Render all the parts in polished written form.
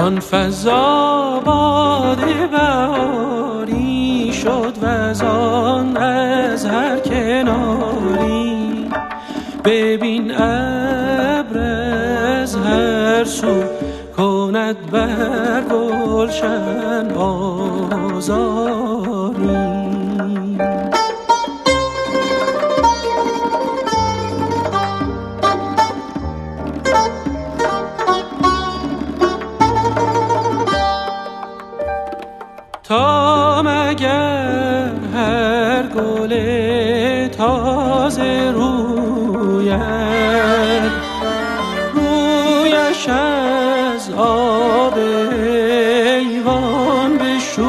جان فضا باد بهاری شد وزان از هر کناری. ببین ابر از هر سو کند بر گلشن آذاری. تا مگر هر گل تازه رویش از آب ایوان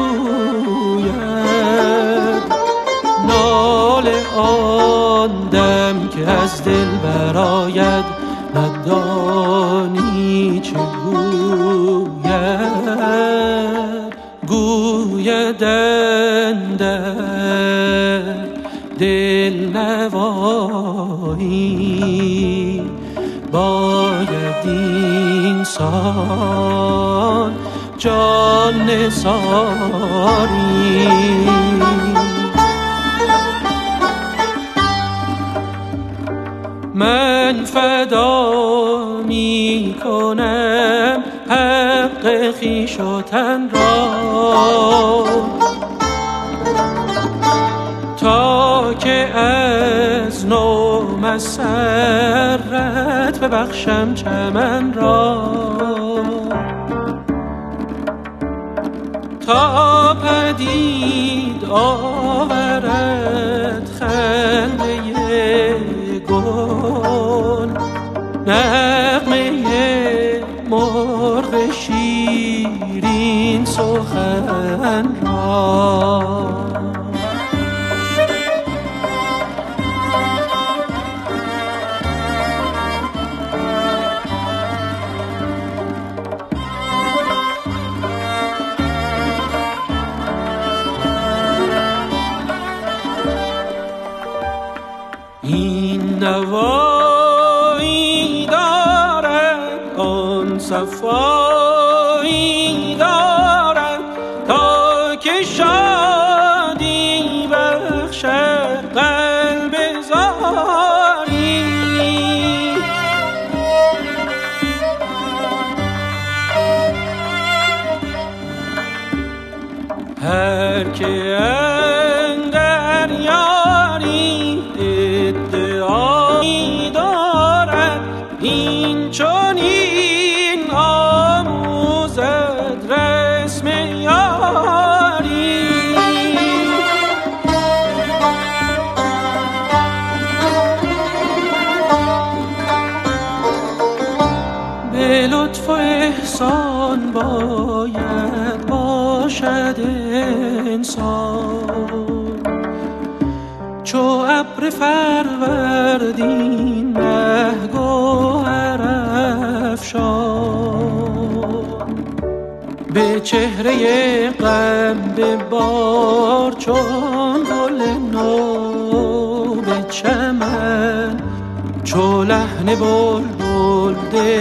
بشوید. ناله آن دم که از دل برآید ندانی چه گوید اندر دل نوایی. باید اینسان جان نثاری. من فدا می کنم حق خویش و تن را تا که از نو مسرت ببخشم چمن را. تا پدید آورد خنده گل نغمه مرغ شیرین سخن را. این نوایی دارد آن صفایی دارد تا که شادی بخشد قلب زاری. هر که اندر یاری ادعایی دارد این چنین آموزد رسم یاری. به لطف و احسان باید باشد انسان چو ابر فروردین مه گوهر افشان. به چهره غم ببار چون گل نو به چمن چو لحن بلبل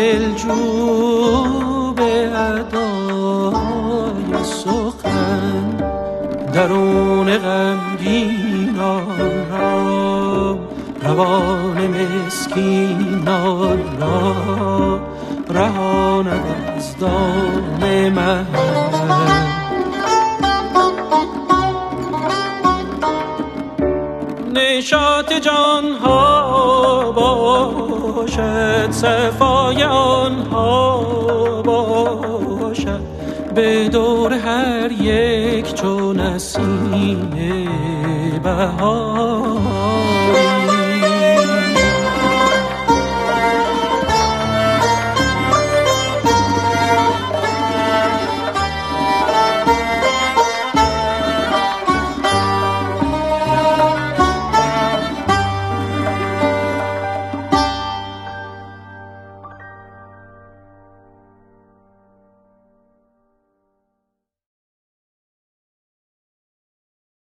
دلجو به ادای سخن. درون غمگینان را روان مسکینان را رهاند از دام من. نشاط جانها باشد صفای آنها باشد به دور هر یک چو نسیم بهاری.